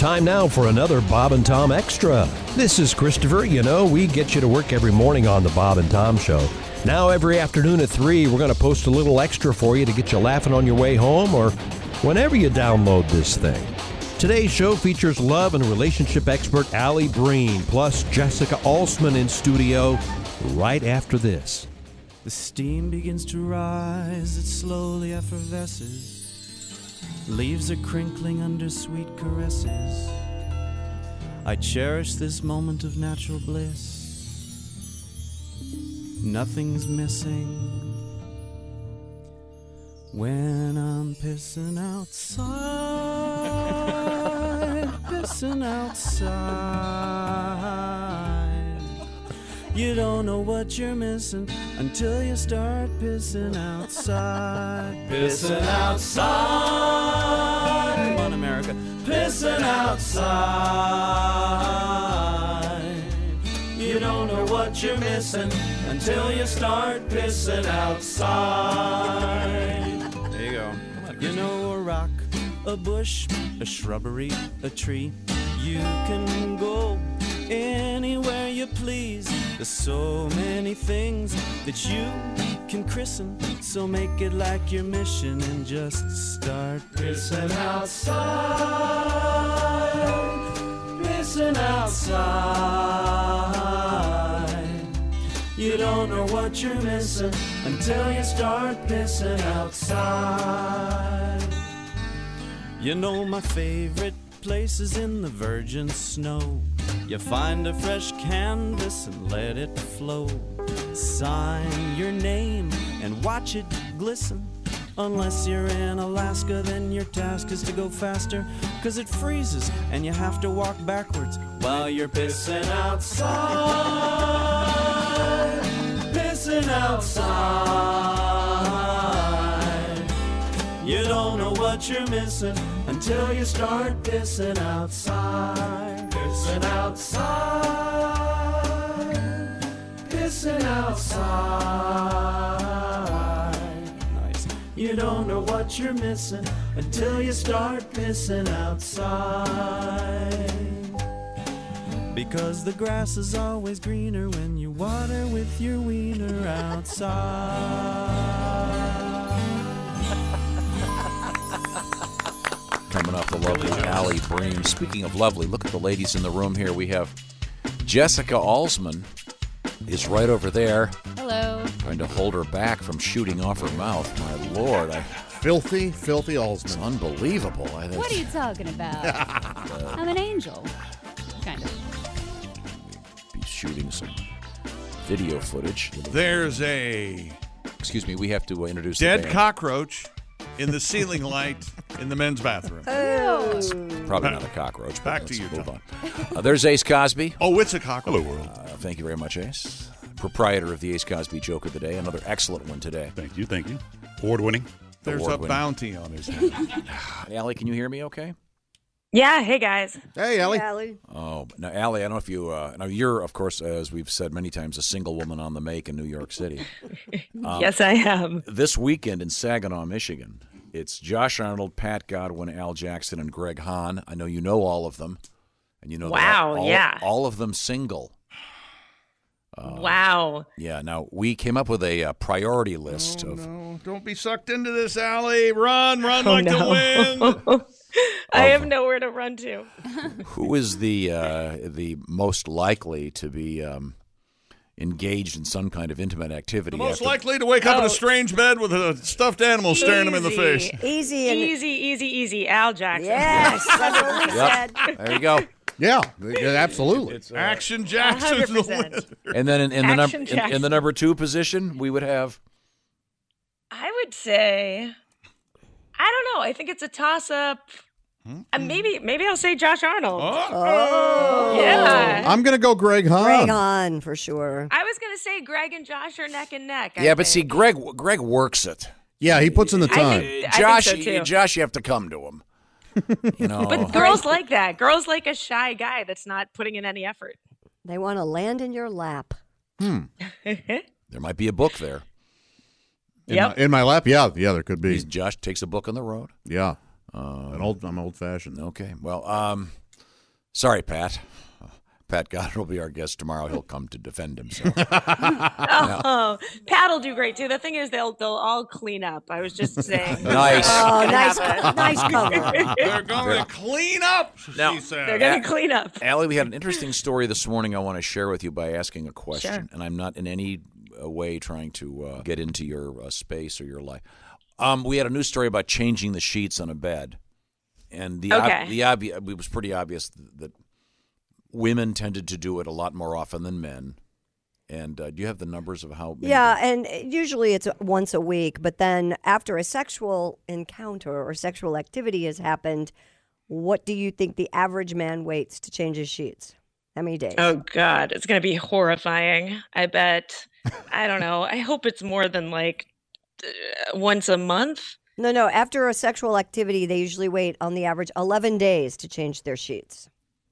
Time now for another Bob and Tom Extra. This is Christopher. You know, we get you to work every morning on the Bob and Tom Show. Now every afternoon at 3, we're going to post a little extra for you to get you laughing on your way home or whenever you download this thing. Today's show features love and relationship expert Allie Breen, plus Jessica Alsman in studio right after this. The steam begins to rise, it slowly effervesces. Leaves are crinkling under sweet caresses. I cherish this moment of natural bliss. Nothing's missing when I'm pissing outside, pissing outside. You don't know what you're missing until you start pissing outside. Pissing outside. Come on, America. Pissing outside. You don't know what you're missing until you start pissing outside. There you go. Come on, you know, a rock, a bush, a shrubbery, a tree. You can go anywhere you please. There's so many things that you can christen, so make it like your mission and just start pissing outside, pissing outside. You don't know what you're missing until you start pissing outside. You know, my favorite place is in the virgin snow. You find a fresh canvas and let it flow. Sign your name and watch it glisten. Unless you're in Alaska, then your task is to go faster, 'cause it freezes and you have to walk backwards while you're pissing outside. Pissing outside. You don't know what you're missing until you start pissing outside. Pissing outside. Pissing outside. Nice. You don't know what you're missing until you start pissing outside. Because the grass is always greener when you water with your wiener outside. Coming off the lovely Allie Breen. Speaking of lovely, look at the ladies in the room here. We have Jessica Alsman is right over there. Hello. Trying to hold her back from shooting off her mouth. My Lord. Filthy Alsman. It's unbelievable. What are you talking about? I'm an angel. Kind of. Be shooting some video footage. There's a Excuse me, we have to introduce dead the band. cockroach in the ceiling light in the men's bathroom. Probably not a cockroach. But Back to let's you, move Tom. on. There's Ace Cosby. Oh, it's a cockroach. Hello, world. Thank you very much, Ace. Proprietor of the Ace Cosby Joke of the Day. Another excellent one today. Thank you. Award-winning. There's a Award-winning. bounty on his head. Allie, can you hear me okay? Yeah, hey guys. Hey, Allie. Oh, now, Allie, I don't know if you... now, you're, of course, as we've said many times, a single woman on the make in New York City. Yes, I am. This weekend in Saginaw, Michigan, it's Josh Arnold, Pat Godwin, Al Jackson, and Greg Hahn. I know you know all of them. And you know Wow, yeah. all of them single. Wow. Yeah, now, we came up with a priority list of... No, don't be sucked into this, Allie. Run like no. the wind. I have nowhere to run to. Who is the most likely to be engaged in some kind of intimate activity? The most likely to wake up in Oh. a strange bed with a stuffed animal staring him in the face. Easy. Al Jackson. Yes, that's what we said. There you go. Yeah, absolutely. Action Jackson's the 100%. winner. And then in Action the Jackson. number 2 position, we would have... I would say, I don't know. I think it's a toss-up. Maybe I'll say Josh Arnold. Oh. Yeah. I'm going to go Greg Hahn. Greg Hahn, for sure. I was going to say Greg and Josh are neck and neck. I Yeah, but see, think. Greg works it. Yeah, he puts in the time. I Josh, think so, too. Josh, you have to come to him. You know, But girls like that. Girls like a shy guy that's not putting in any effort. They want to land in your lap. there might be a book there. In my lap? Yeah, there could be. Josh takes a book on the road. Yeah. I'm old-fashioned. Okay. Well, Sorry, Pat. Pat Goddard will be our guest tomorrow. He'll come to defend himself. Oh, Pat'll do great too. The thing is, they'll all clean up. I was just saying. Nice. Oh, Nice nice color. They're going to clean up, Now- she said. They're gonna clean up. Allie, we had an interesting story this morning I want to share with you by asking a question. Sure. And I'm not in any way trying to get into your space or your life. We had a news story about changing the sheets on a bed. And it was pretty obvious that women tended to do it a lot more often than men. And do you have the numbers of how many? Yeah, and usually it's once a week. But then after a sexual encounter or sexual activity has happened, what do you think the average man waits to change his sheets? How many days? Oh God, it's gonna be horrifying. I bet. I don't know. I hope it's more than like once a month. No. After a sexual activity, they usually wait on the average 11 days to change their sheets.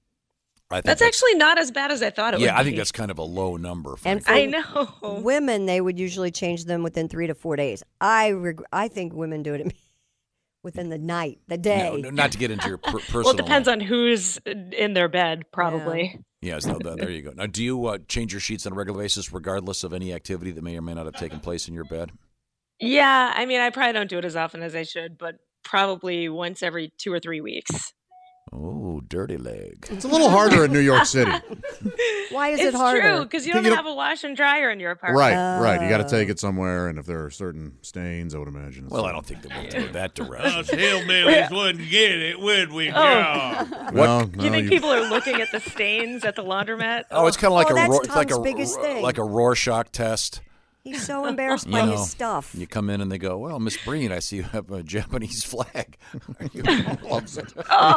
I think That's actually not as bad as I thought it would be. Yeah, I think that's kind of a low number. And frankly. for I know. women, they would usually change them within 3 to 4 days. I think women do it within the night, the day. No, not to get into your personal. Well, it depends on who's in their bed, probably. Yes, there you go. Now, do you change your sheets on a regular basis regardless of any activity that may or may not have taken place in your bed? Yeah, I mean, I probably don't do it as often as I should, but probably once every 2 or 3 weeks. Oh, dirty leg. It's a little harder in New York City. Why is It's it harder? true, because you don't have a wash and dryer in your apartment. Right. You got to take it somewhere, and if there are certain stains, I would imagine. Well, I don't think that we'll go that direction. Us hillbillies wouldn't get it, would we? Oh. No. Do you think people are looking at the stains at the laundromat? Oh, it's kind of like that's it's like Tom's biggest thing. like a Rorschach test. He's so embarrassed by his stuff. You come in and they go, "Well, Miss Breen, I see you have a Japanese flag." Loves it.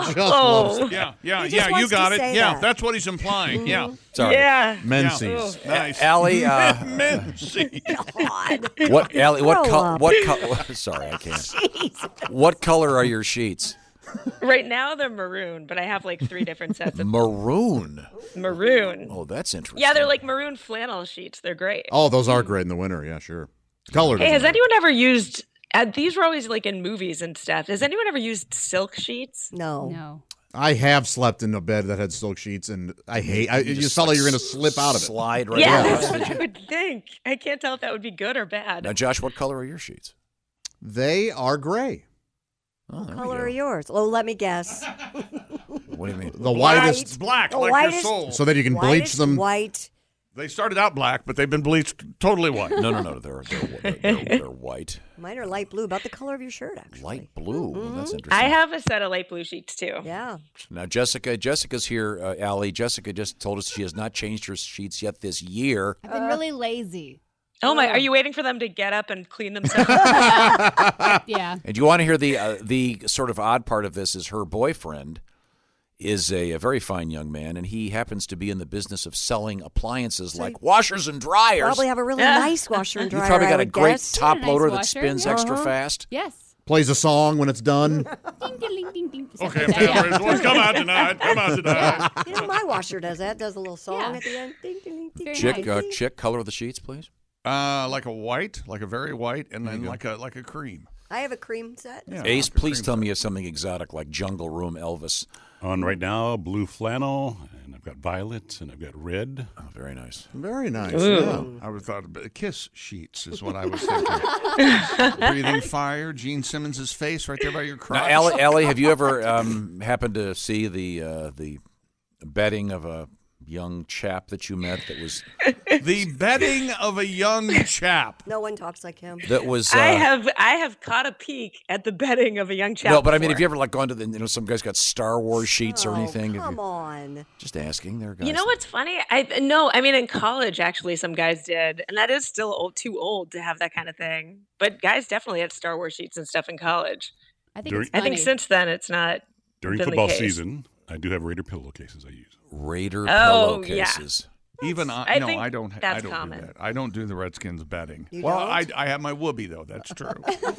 Oh. Yeah, He just you wants got to it. say Yeah, that. that's what he's implying. Yeah. Sorry. Yeah. Menses. Oh, nice. Allie, Menses. God. what Allie? What Grow up. Sorry, I can't. Jeez. What color are your sheets? Right now they're maroon, but I have like 3 different sets of Maroon. maroon. Oh, that's interesting. Yeah, they're like maroon flannel sheets. They're great. Oh, those are great in the winter. Yeah, sure. Color. Hey, doesn't has matter. anyone ever used? These were always like in movies and stuff. Has anyone ever used silk sheets? No. I have slept in a bed that had silk sheets, and I hate. You just felt like you're going to slip out of it. Slide right Yeah, out. that's what I would think. I can't tell if that would be good or bad. Now, Josh, what color are your sheets? They are gray. Oh, What there we color go. are yours? Oh, let me guess. What do you mean? The whitest, Black, The like whitest- your soul. so that you can bleach Whitest them. white. They started out black, but they've been bleached totally white. No. They're white. Mine are light blue, about the color of your shirt, actually. Light blue. Well, that's interesting. I have a set of light blue sheets too. Yeah. Now, Jessica's here, Allie. Jessica just told us she has not changed her sheets yet this year. I've been really lazy. Oh my! Are you waiting for them to get up and clean themselves? Yeah. And you want to hear the sort of odd part of this is her boyfriend is a very fine young man, and he happens to be in the business of selling appliances like washers and dryers. Probably have a really nice washer and You've dryer. probably I got a would great guess. top Nice loader that washer, spins yeah. extra fast. Yes. Plays a song when it's done. Ding, ding, ding, ding, ding. Stuff Okay, like that, yeah. families, let's come out tonight. Come out tonight. You know, my washer does that. Does a little song Yeah. at the end. Ding, ding, ding, ding, Very ding, ding. Chick, color of the sheets, please. Like a white, like a very white, and then like a cream. I have a cream set. Yeah, Ace, like a please cream tell set. me you have something exotic like Jungle Room Elvis. On right now, blue flannel, and I've got violet, and I've got red. Oh, very nice. Very nice. Ooh. Yeah. I would thought kiss sheets is what I was thinking. Breathing fire, Gene Simmons' face right there by your crotch. Now, Allie, have you ever happened to see the bedding of a young chap that you met that was The bedding of a young chap. No one talks like him. I have caught a peek at the bedding of a young chap. No, but I mean, before. have you ever like gone to some guy's got Star Wars sheets or Oh, anything? come on. Just asking. There, guys. You know what's funny? I mean, in college, actually, some guys did, and that is still too old to have that kind of thing. But guys definitely had Star Wars sheets and stuff in college. I think During- it's funny. I think since then, it's not During been the football case. season, I do have Raider pillowcases I use. Raider Oh, yeah. pillowcases. Even I no, think I don't. that's I don't common. do that. I don't do the Redskins bedding. You well, don't? I have my whoopee though. That's true.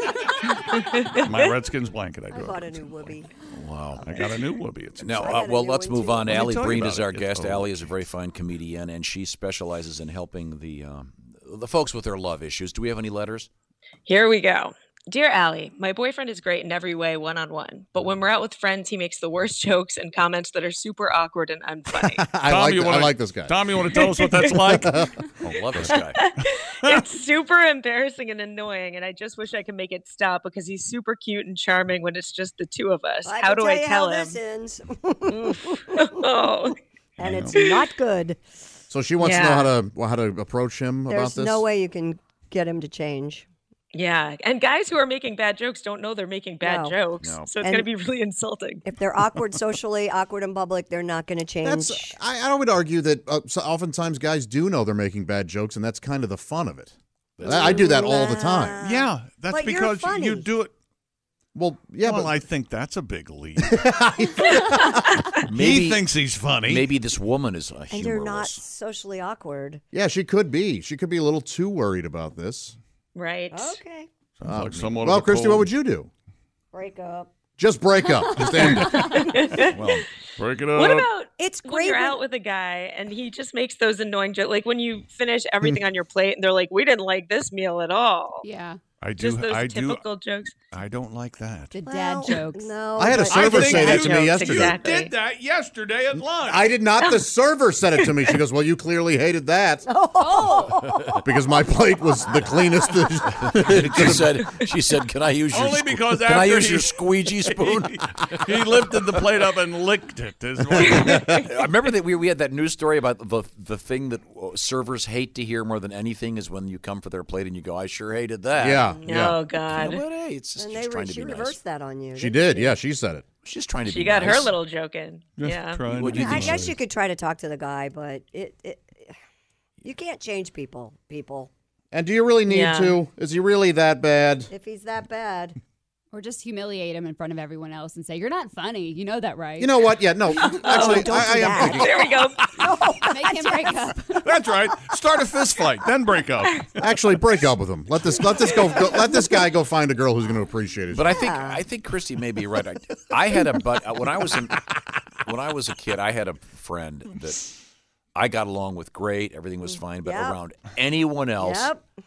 My Redskins blanket. I do. I have bought a Redskins new whoopee. Wow. I got a new whoopee. It's Now, I got a well, new let's one, move too. on. Let me Allie tell you Breen about is our it. guest. Oh. Allie is a very fine comedian, and she specializes in helping the folks with their love issues. Do we have any letters? Here we go. Dear Allie, my boyfriend is great in every way, one-on-one. But when we're out with friends, he makes the worst jokes and comments that are super awkward and unfunny. I like this guy. Tom, you want to tell us what that's like? I love this guy. It's super embarrassing and annoying, and I just wish I could make it stop because he's super cute and charming when it's just the two of us. How do I tell him? This ends. Oh. And it's not good. So she wants to know how to approach him about this? There's no way you can get him to change. Yeah, and guys who are making bad jokes don't know they're making bad jokes, so it's going to be really insulting. If they're awkward socially, awkward in public, they're not going to change. I would argue that oftentimes guys do know they're making bad jokes, and that's kind of the fun of it. I do that all the time. Yeah, that's but because you do it. Well, yeah, but I think that's a big lead. He thinks he's funny. Maybe this woman is humorless. And you're not socially awkward. Yeah, she could be. She could be a little too worried about this. Right. Okay. Well, Christy, what would you do? Break up. Just break up. Just end it. Well, break it up. What about it's when great you're out with a guy and he just makes those annoying jokes? Like when you finish everything on your plate and they're like, "We didn't like this meal at all." Yeah. Just those typical jokes. I don't like that. The dad jokes. No. I had a server say that to me yesterday. Exactly. You did that yesterday at lunch. I did not. The server said it to me. She goes, "Well, you clearly hated that." Because my plate was the cleanest. She said, "Can I use your your squeegee spoon?" He lifted the plate up and licked it. I remember that we had that news story about the thing that servers hate to hear more than anything is when you come for their plate and you go, "I sure hated that." Yeah. Oh God. But hey, it's just trying to be she nice. reversed that on you. She did. Yeah, she said it. She's trying to be She got nice. her little joke in. Yeah. I guess you could try to talk to the guy, but you can't change people. And do you really need to? Is he really that bad? If he's that bad. Or just humiliate him in front of everyone else and say, "You're not funny. You know that, right?" You know what? Yeah, no. Actually, I am thinking. There we go. Make him break up. That's right. Start a fist fight, then break up. Actually, break up with him. Let this guy go find a girl who's going to appreciate it. But I think Christy may be right. I had when I was a kid, I had a friend that I got along with great. Everything was fine, but around anyone else.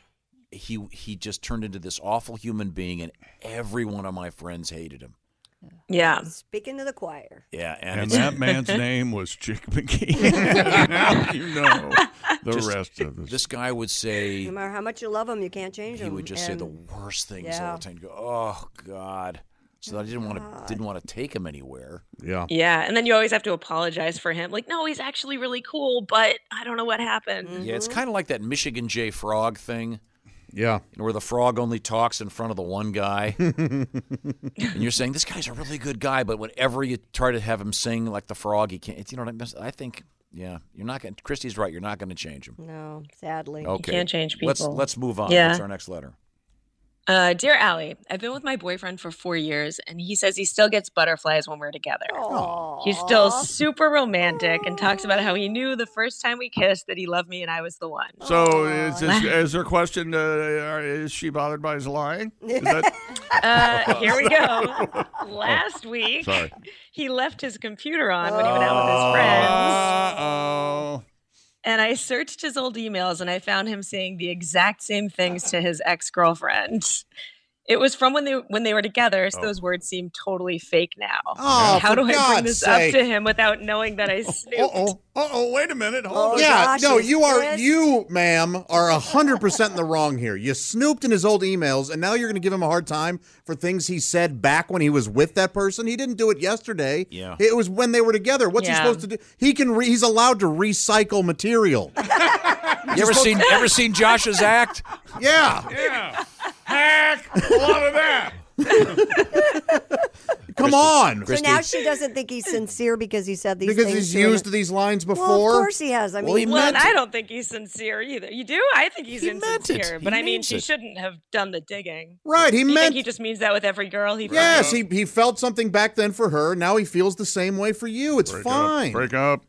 He just turned into this awful human being, and every one of my friends hated him. Yeah. Speaking to the choir. Yeah, and that man's name was Chick McGee. Now you know the rest of this. This guy would say, no matter how much you love him, you can't change him. He would just say the worst things all the time. You go, "Oh God." So I didn't want to take him anywhere. Yeah. Yeah, and then you always have to apologize for him. Like, no, he's actually really cool, but I don't know what happened. Yeah, it's kind of like that Michigan J. Frog thing. Yeah. Where the frog only talks in front of the one guy. And you're saying, this guy's a really good guy, but whenever you try to have him sing like the frog, he can't. You know what I think, you're not going to, Christy's right, you're not going to change him. No, sadly. Okay. You can't change people. Let's move on. Yeah. What's our next letter? Dear Allie, I've been with my boyfriend for 4 years, and he says he still gets butterflies when we're together. Aww. He's still super romantic and talks about how he knew the first time we kissed that he loved me and I was the one. So is her question, is she bothered by his lying? Is that... Here we go. Last week, he left his computer on when he went out with his friends. Uh-oh. And I searched his old emails and I found him saying the exact same things to his ex-girlfriend. It was from when they were together, so those words seem totally fake now. Oh, how do I God's bring this sake. up to him without knowing that I snooped? Wait a minute. Hold on. Yeah, Josh no, is you, ma'am, are 100% in the wrong here. You snooped in his old emails, and now you're going to give him a hard time for things he said back when he was with that person. He didn't do it yesterday. Yeah. It was when they were together. What's he supposed to do? He's allowed to recycle material. You ever seen Josh's act? Yeah. Yeah. Heck, a lot of that. Come on. So now she doesn't think he's sincere because he said these things. Because he's used these lines before? Well, of course he has. I mean, I don't think he's sincere either. You do? I think he's insincere. But I mean, she shouldn't have done the digging. Right. You think he just means that with every girl he Yes, he felt something back then for her. Now he feels the same way for you. It's fine. Break up.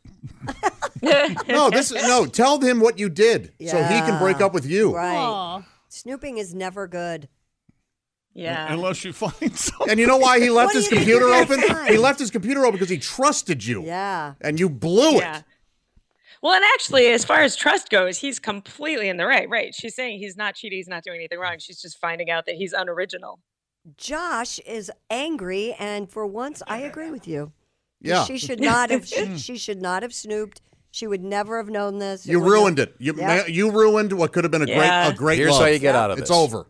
No, tell him what you did so he can break up with you. Right. Aww. Snooping is never good. Yeah. Unless you find something. And you know why he left his computer open? find? He left his computer open because he trusted you. Yeah. And you blew it. Well, and actually, as far as trust goes, he's completely in the right. Right. She's saying he's not cheating. He's not doing anything wrong. She's just finding out that he's unoriginal. Josh is angry, and for once, I agree with you. Yeah. She should not have. She should not have snooped. She would never have known this. You ruined it. You ruined what could have been a great Here's love. how you get out of It's this. over.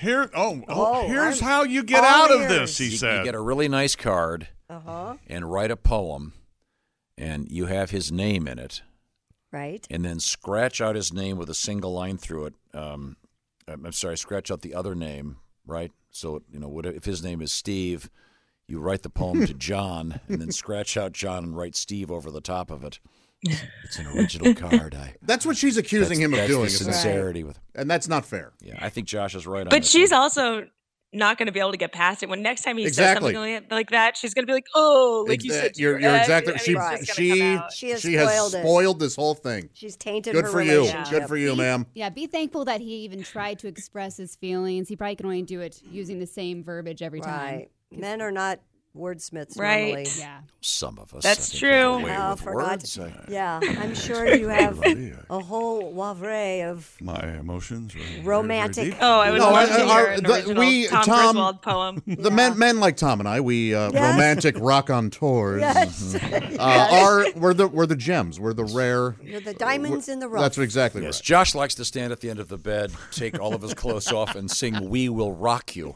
Here's how you get out of this, he said. You get a really nice card Uh-huh. and write a poem, and you have his name in it. Right. And then scratch out his name with a single line through it. I'm sorry, scratch out the other name, right? So, if his name is Steve, you write the poem to John, and then scratch out John and write Steve over the top of it. It's an original card. That's what she's accusing him of doing. The sincerity with, and that's not fair. Yeah, I think Josh is right on But this. she's also not going to be able to get past it. When next time he Exactly. says something like that, she's going to be like, "Oh, like you said, to You're your ex." exactly. I mean, it's just gonna come out. She has she has spoiled it. spoiled this whole thing. She's tainted Good her for you. relationship. Good for you, ma'am. Yeah, be thankful that he even tried to express his feelings. He probably can only do it using the same verbiage every time. Right. Men are not wordsmiths Right. normally. Yeah. Some of us. That's I think, true. have a way Well, with for words. God's- Yeah, I'm sure you have a whole wavre of My emotions are very, romantic. very deep. Oh, I would No, love to hear our- an the- original we- Tom Griswold poem. The men like Tom and I, we romantic raconteurs. Yes. We're the gems. We're the rare. You're the diamonds in the rough. That's exactly Yes, right. Josh likes to stand at the end of the bed, take all of his clothes off, and sing "We Will Rock You."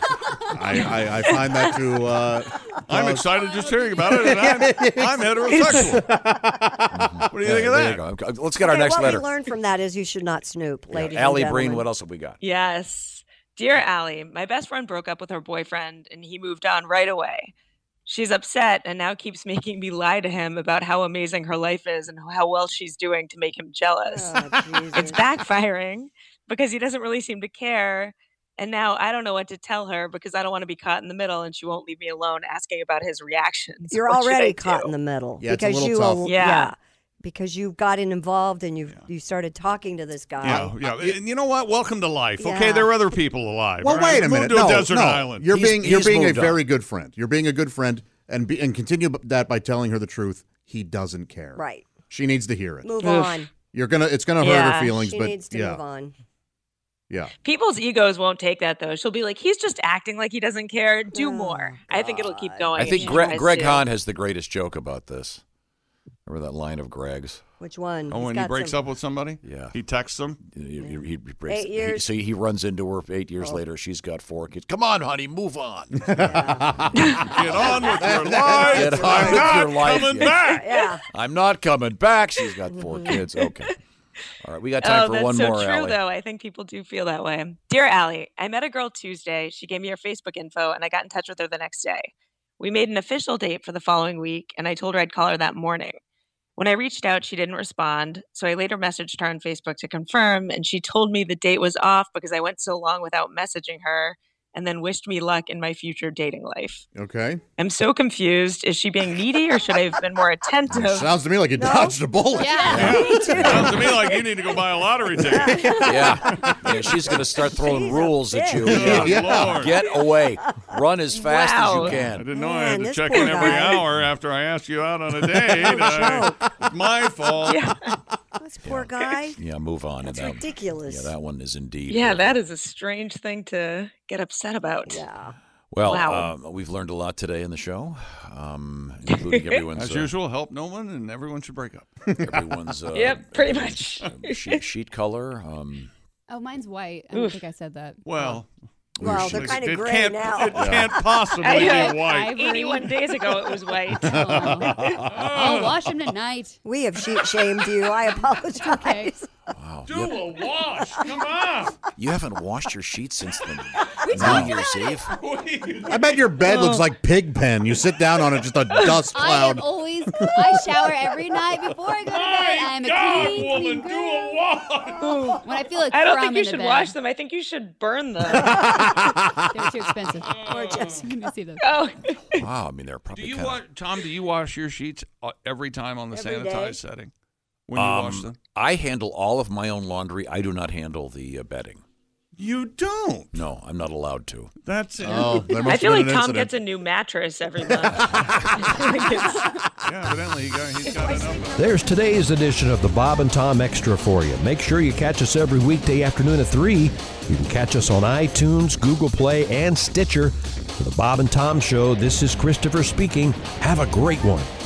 I find that to. I'm excited just hearing about it, and I'm heterosexual. What do you think of There that? you go. Let's get our next what letter. we learned from that is you should not snoop, ladies and Allie gentlemen. Breen, what else have we got? Yes. Dear Allie, my best friend broke up with her boyfriend and he moved on right away. She's upset and now keeps making me lie to him about how amazing her life is and how well she's doing to make him jealous. Oh, Jesus. It's backfiring because he doesn't really seem to care. And now I don't know what to tell her because I don't want to be caught in the middle and she won't leave me alone asking about his reactions. You're What should I already do? caught in the middle. Yeah, it's a because little tough. Yeah. Because you got involved and you started talking to this guy. Yeah. And you know what? Welcome to life. Okay, Yeah. there are other people alive. Well, all right? wait a Move minute. to No, a desert no. island. You're He's being a moved on. very good friend. You're being a good friend, and continue that by telling her the truth. He doesn't care. Right. She needs to hear it. Move on. It's gonna hurt Yeah. her feelings, She but needs to yeah, move on. yeah. People's egos won't take that though. She'll be like, he's just acting like he doesn't care. Do more. I think it'll keep going. I think if she Greg tries to. Hahn has the greatest joke about this. Remember that line of Greg's? Which one? Oh, when he breaks up with somebody? Yeah. He texts them? He breaks, 8 years. He runs into her 8 years later. She's got 4 kids. Come on, honey, move on. Get on with your life. Get on I'm with not your life. coming Yeah. back. Yeah. I'm not coming back. She's got 4 kids. Okay. All right, we got time for that's one so more, true, Allie. though. I think people do feel that way. Dear Allie, I met a girl Tuesday. She gave me her Facebook info, and I got in touch with her the next day. We made an official date for the following week, and I told her I'd call her that morning. When I reached out, she didn't respond, so I later messaged her on Facebook to confirm, and she told me the date was off because I went so long without messaging her, and then wished me luck in my future dating life. Okay. I'm so confused. Is she being needy, or should I have been more attentive? Sounds to me like you dodged a bullet. Yeah. Me too. Sounds to me like you need to go buy a lottery ticket. Yeah, she's going to start throwing She's a rules at you. Good Yeah. Lord. Get away. Run as fast as Wow. you I can. didn't know I Man, had to this check poor in every guy. hour after I asked you out on a date. It's my fault. Yeah. This poor guy. Yeah, move on. That's And ridiculous. Yeah, that one is indeed. Yeah, that is a strange thing to get upset about. Yeah. Well, Wow. we've learned a lot today in the show, including everyone's As usual, help no one, and everyone should break up. everyone's Yep, pretty much. sheet color. Oh, mine's white. I don't think I said that. Well, Well, they're kind of it gray can't, now. It can't possibly I be know. white. Ivory. 81 days ago, it was white. Oh. I'll wash them tonight. We have sheet shamed you. I apologize. Okay. Wow. Do a wash. Come on. You haven't washed your sheets since the New Year's Eve. I bet your bed looks like pig pen. You sit down on it, just a dust I cloud. am always. I shower every night before I go to bed. I'm a clean do girl. a wash. When I feel like I don't crumb think you in the should bed. wash them. I think you should burn them. They're too expensive. Gorgeous. Let me see those. Oh, Wow, I mean they're Do probably you kind wash, Tom? Do you wash your sheets every time on the Every sanitized day. setting when you wash them? I handle all of my own laundry. I do not handle the bedding. You don't. No, I'm not allowed to. That's it. Oh, there must I feel have like been an Tom incident. gets a new mattress every month. I feel like it's Yeah, evidently he's got enough. There's today's edition of the Bob and Tom Extra for you. Make sure you catch us every weekday afternoon at 3. You can catch us on iTunes, Google Play, and Stitcher. For the Bob and Tom Show, this is Christopher speaking. Have a great one.